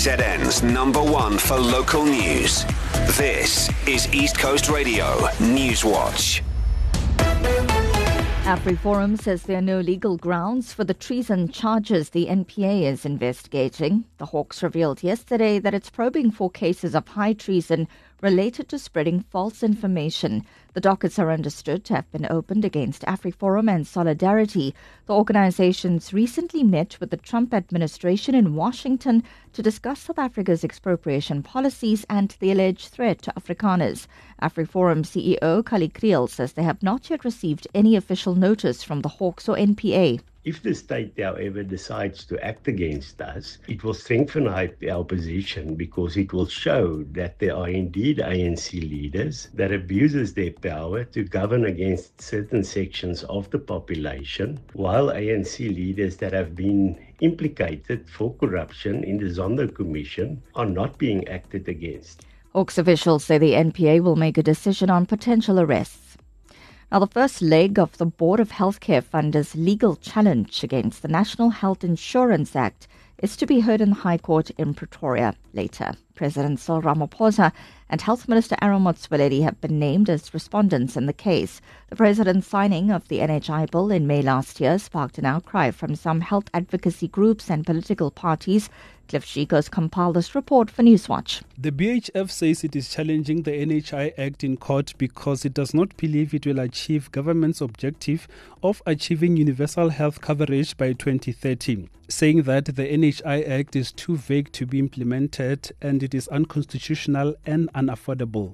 KZN's #1 for local news. This is East Coast Radio Newswatch. AfriForum says there are no legal grounds for the treason charges the NPA is investigating. The Hawks revealed yesterday that it's probing 4 cases of high treason related to spreading false information. The dockets are understood to have been opened against AfriForum and Solidarity. The organizations recently met with the Trump administration in Washington to discuss South Africa's expropriation policies and the alleged threat to Afrikaners. AfriForum CEO Kali Kriel says they have not yet received any official notice from the Hawks or NPA. If the state, however, decides to act against us, it will strengthen our position because it will show that there are indeed ANC leaders that abuses their power to govern against certain sections of the population, while ANC leaders that have been implicated for corruption in the Zondo Commission are not being acted against. Hawks officials say the NPA will make a decision on potential arrests. Now, the first leg of the Board of Healthcare Funders' legal challenge against the National Health Insurance Act is to be heard in the High Court in Pretoria later. President Cyril Ramaphosa and Health Minister Aaron Motsoaledi have been named as respondents in the case. The president's signing of the NHI bill in May last year sparked an outcry from some health advocacy groups and political parties. Cliff Shiko's compiled this report for Newswatch. The BHF says it is challenging the NHI Act in court because it does not believe it will achieve government's objective of achieving universal health coverage by 2030, saying that the NHI Act is too vague to be implemented and it is unconstitutional and unaffordable.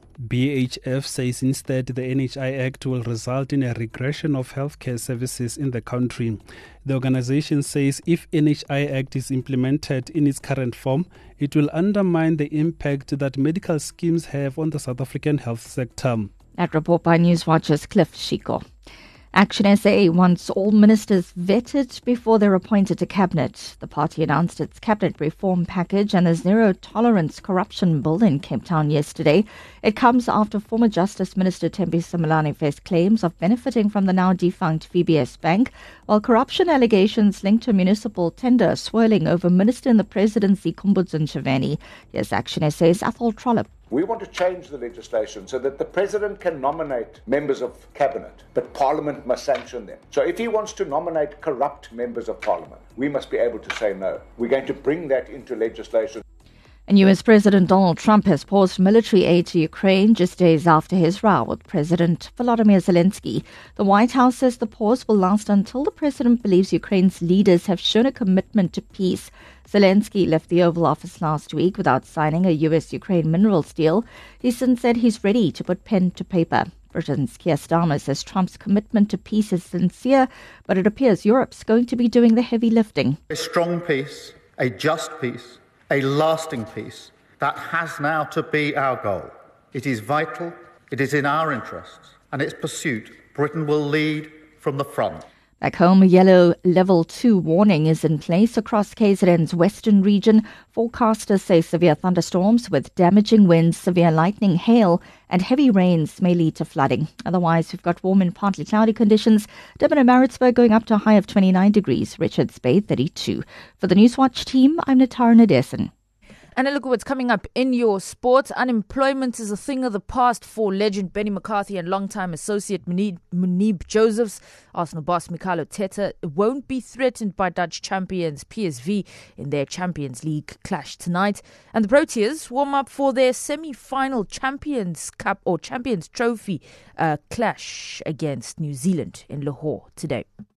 BHF says instead the NHI Act will result in a regression of healthcare services in the country. The organization says if NHI Act is implemented in its current form, it will undermine the impact that medical schemes have on the South African health sector. That report by Newswatch's Cliff Shiko. Action SA wants all ministers vetted before they're appointed to cabinet. The party announced its cabinet reform package and the zero-tolerance corruption bill in Cape Town yesterday. It comes after former Justice Minister Thembisa Malanane faced claims of benefiting from the now-defunct VBS Bank, while corruption allegations linked to a municipal tender swirling over Minister in the Presidency Khumbudzo Ntshavheni. Here's Action SA's Athol Trollip. We want to change the legislation so that the President can nominate members of Cabinet, but Parliament must sanction them. So if he wants to nominate corrupt members of Parliament, we must be able to say no. We're going to bring that into legislation. And US President Donald Trump has paused military aid to Ukraine just days after his row with President Volodymyr Zelensky. The White House says the pause will last until the president believes Ukraine's leaders have shown a commitment to peace. Zelensky left the Oval Office last week without signing a US-Ukraine minerals deal. He since said he's ready to put pen to paper. Britain's Keir Starmer says Trump's commitment to peace is sincere, but it appears Europe's going to be doing the heavy lifting. A strong peace, a just peace, a lasting peace, that has now to be our goal. It is vital, it is in our interests, and its pursuit, Britain will lead from the front. Back home, a yellow level 2 warning is in place across KZN's western region. Forecasters say severe thunderstorms with damaging winds, severe lightning, hail and heavy rains may lead to flooding. Otherwise, we've got warm and partly cloudy conditions. Durban and Maritzburg going up to a high of 29 degrees. Richards Bay 32. For the Newswatch team, I'm Natara Nadesan. And a look at what's coming up in your sports. Unemployment is a thing of the past for legend Benny McCarthy and longtime associate Munib Josephs. Arsenal boss Mikel Arteta won't be threatened by Dutch champions PSV in their Champions League clash tonight. And the Proteas warm up for their semi-final Champions Cup or Champions Trophy clash against New Zealand in Lahore today.